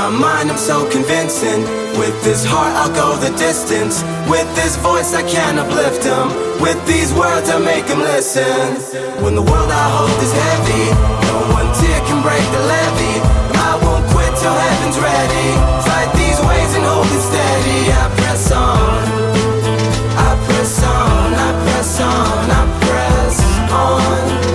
my mind I'm so convincing. With this heart I'll go the distance. With this voice I can uplift him. With these words I make him listen. When the world I hold is heavy, no one tear can break the levee. I won't quit till heaven's ready. Fight these waves and hold it steady. I press on, I press on, I press on, I press on.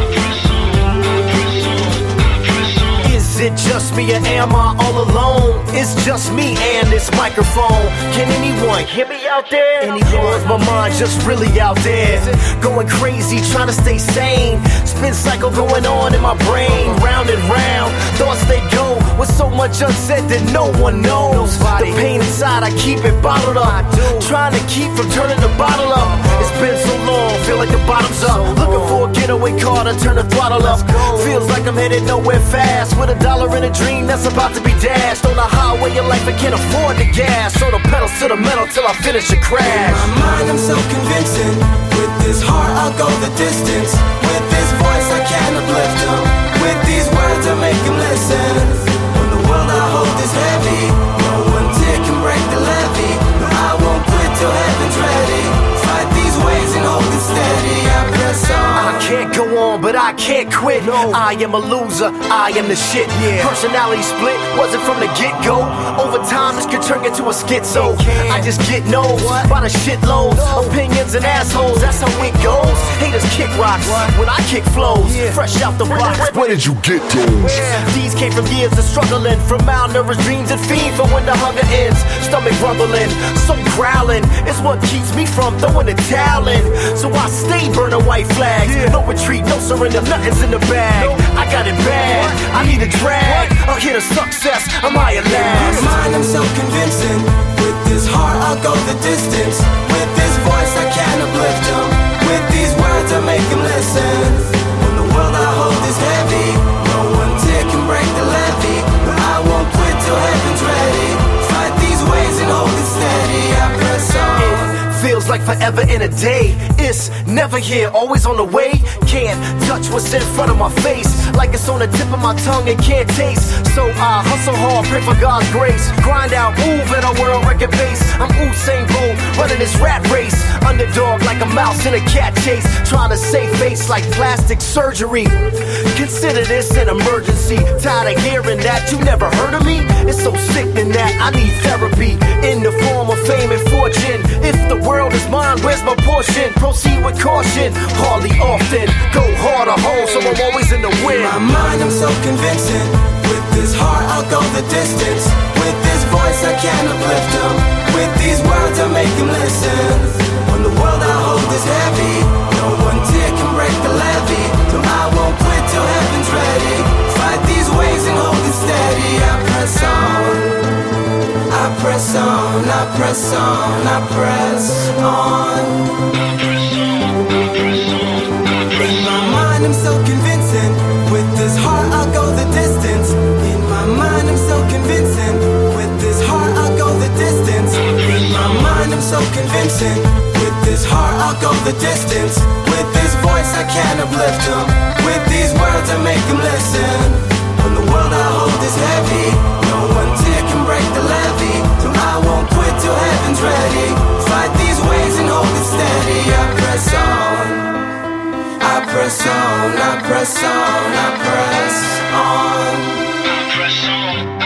Is it just me or am I all alone? It's just me and this microphone. Can anyone hear me out there? Anyone's my mind just really out there, going crazy, trying to stay sane. Spin cycle going on in my brain, round and round. Thoughts they go with so much unsaid that no one knows. The pain inside, I keep it bottled up, trying to keep from turning the bottle up. It's been so long, feel like the bottom's up. Looking for a getaway car to turn the throttle up. Feels like I'm headed nowhere fast, with $1 in a dream that's about to be dashed. On the highway of life, I can't afford the gas, so the pedals to the metal till I finish a crash. In my mind I'm so convincing. With this heart I'll go the distance. With this voice I can uplift him. With these words I make him listen. When the world I hold is heavy, no one tear can break the levee. No, I won't quit till heaven's ready. Fight these waves and hold it steady. I press on. I can't go on, but I can't quit. No. I am a loser, I am the shit. Personality split wasn't from the get-go. Over time, this could turn into a schizo. I just get no's by the shitloads. Opinions and assholes, that's how it goes. Haters kick rocks when I kick flows. Fresh out the box. Where did you get those? These came from years of struggling, from malnourished dreams and fiend for when the hunger ends. Stomach rumbling, so growling. It's what keeps me from throwing the towel in. So I stay burning white flags. No retreat, no surrender, nothing's in the bag. I got it bad, I need a drag. I'll hit a success, I'm higher In last. my mind I'm so convincing. With this heart I'll go the distance. With this voice I can uplift him. With these words I make him listen. When the world I hold is heavy, no one tear can break the levee. But I won't quit till heaven's ready. Fight these waves and hold it steady. I press on. Feels like forever in a day. It's never here, always on the way. Can't touch what's in front of my face, like it's on the tip of my tongue and can't taste. So I hustle hard, pray for God's grace. Grind out, move at a world record pace. I'm Usain Bolt, running this rat race. Underdog like a mouse in a cat chase, trying to save face like plastic surgery. Consider this an emergency. Tired of hearing that you never heard of me. It's so sickening that I need therapy in the form of fame and fortune. If the world is mine, where's my portion? Proceed with caution, hardly often. Go hard or home, so I'm always in the win. In my mind I'm so convincing. With this heart I'll go the distance. With this voice I can uplift him. With these words I make him listen. When the world I hold is heavy, no one tear can break the levee. So I won't quit till heaven's ready. Fight these waves and hold it steady. I press on, I press on, I press on, I press on. In my mind I'm so convincing. With this heart I'll go the distance. In my mind I'm so convincing. With this heart I'll go the distance. In my mind I'm so convincing. With this heart I'll go the distance. With this voice I can uplift him. With these words I make him listen. When the world I hold is heavy, no one tear can break the levee. So I won't quit till heaven's ready. Fight these waves and hold it steady. I press on, I press on, I press on, I press on.